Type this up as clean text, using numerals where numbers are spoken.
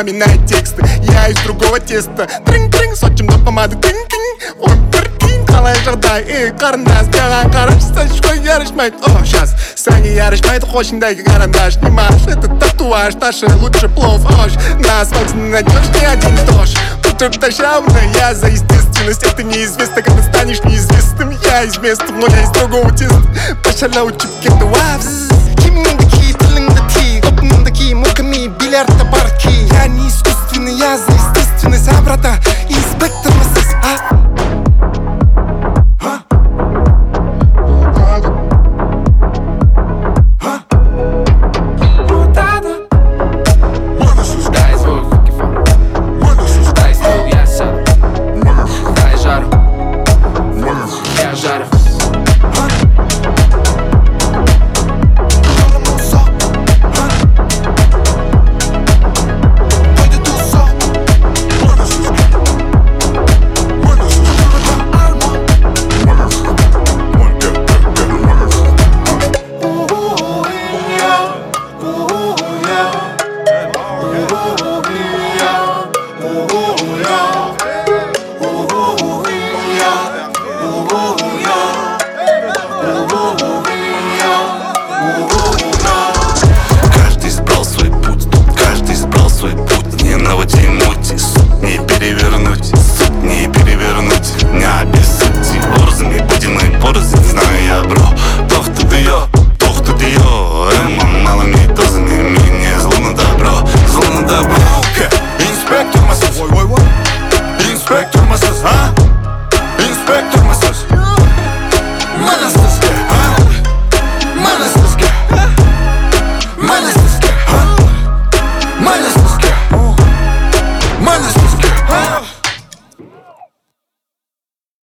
напоминает тексты. Я из другого теста. Тринг-тринг, сочим до помады. Тринг-тринг, ой, прикинь, қалай жағдай. Қарындас, маған қарашы, сачкой ярышмайды. О, сейчас, сәне ярышмайды, қошыңдайғы карандаш. Немаш, это татуаж, Таша, лучше плов, ош. На асфальте не найдешь ни один дождь. Тут тащавно, я за естественность. Это неизвестно, когда станешь неизвестным. Я из места, но я из другого теста. Пошаляу чипкету, вавз. Кимниндaki, тилиндати, топниндaki, муками, бильярда барки. Я не искусственный, я за естественность. А, брата, инспектор МСС, а? Жаров.